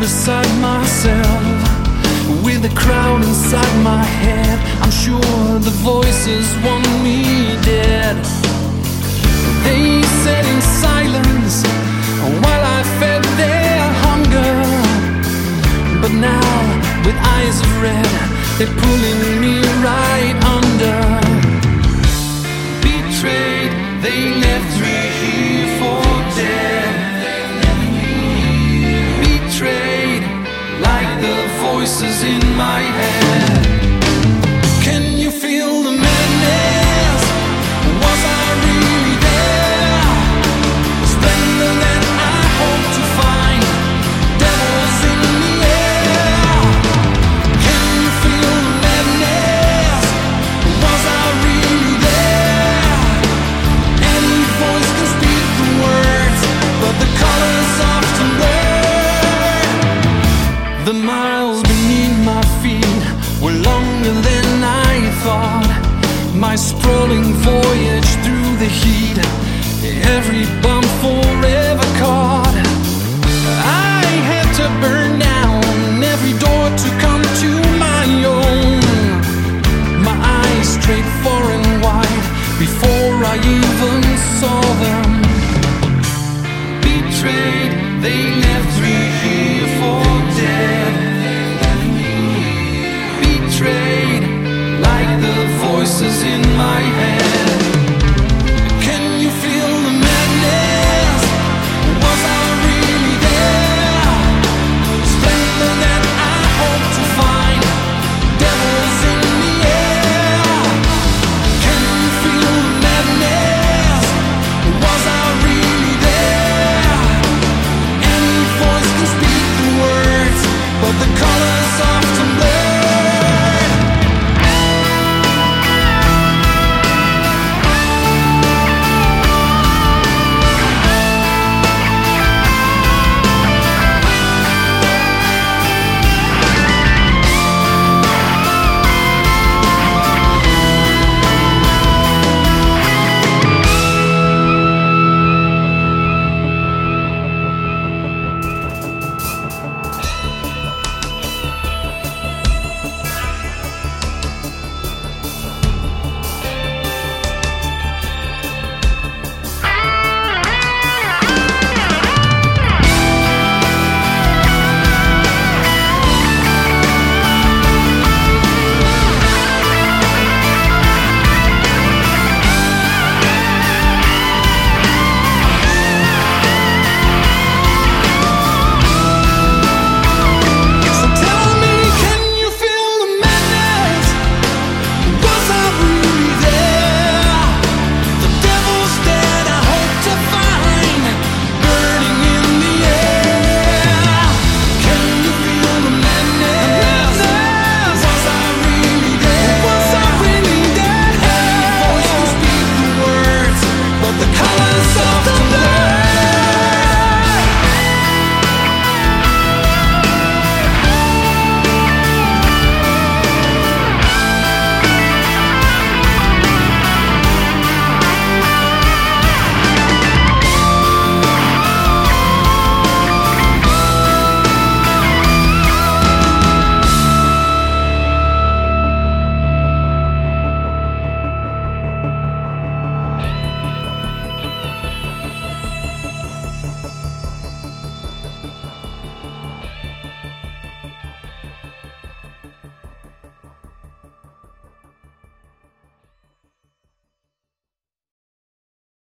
beside myself, with a crowd inside my head. I'm sure the voices want me dead. They sat in silence while I fed their hunger, but now with eyes of red, they're pulling me right under. Betrayed, they left me here for dead. Betrayed, like the voices in my head. Can you feel the madness? Was I really there? Splendor that I hope to find, devils in the air. Can you feel the madness? Was I really there? Any voice can speak the words, but the colors often blur. The miles beneath my feet were longer than I thought. My sprawling voyage through the heat, every bump forever caught. I had to burn down every door to come to my own. My eyes straight far and wide before I even saw them. Betrayed, they left me